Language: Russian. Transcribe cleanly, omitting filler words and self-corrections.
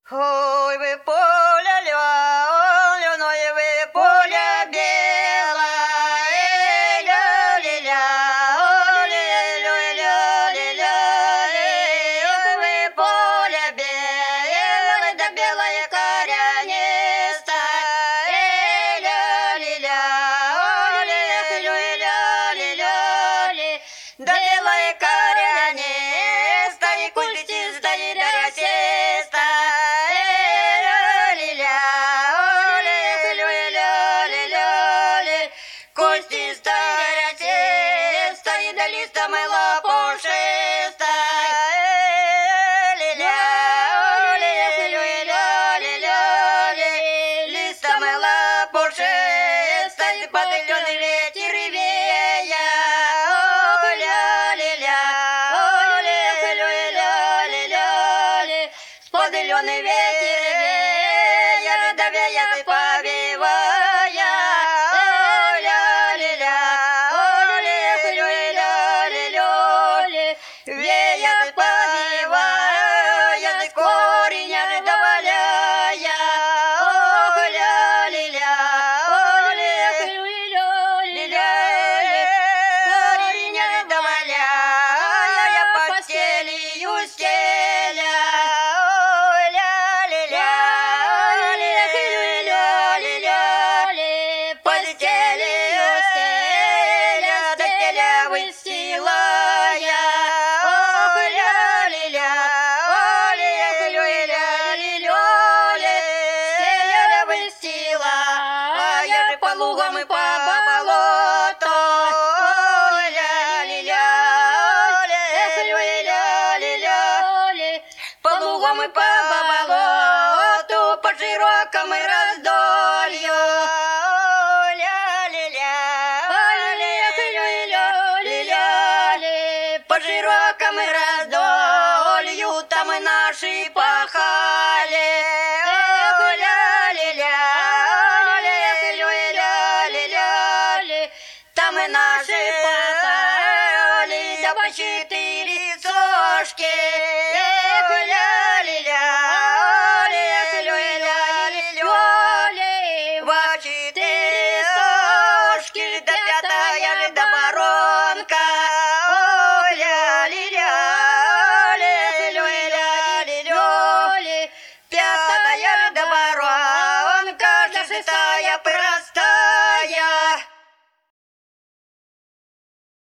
Ой, вы поле львяное, вы поле белое, ля-ля-ля, ля-ля-ля-ля-ля, вы поле белое, да белое коренистое, ля-ля-ля, ля-ля-ля-ля-ля, да белое коренистое, культистое, да росистое. Листом и лопушистой, листом и лопушистой, подыленный ветер вея, подыленный ветер вея, да веет повивая. Веет повивая, корень ожидавая, ох, ля-ля-ля, ля-ля-ля, корень ожидавая, постелью стеля, ля-ля-ля, ля-ля-ля, постелью стеля, да стеля выстилая. По лугам и по болоту, по лугам и по болоту, по широкому раздолью, по широкому раздолью, там и наши пахали. Там и наши пахали, да по 4 сошки.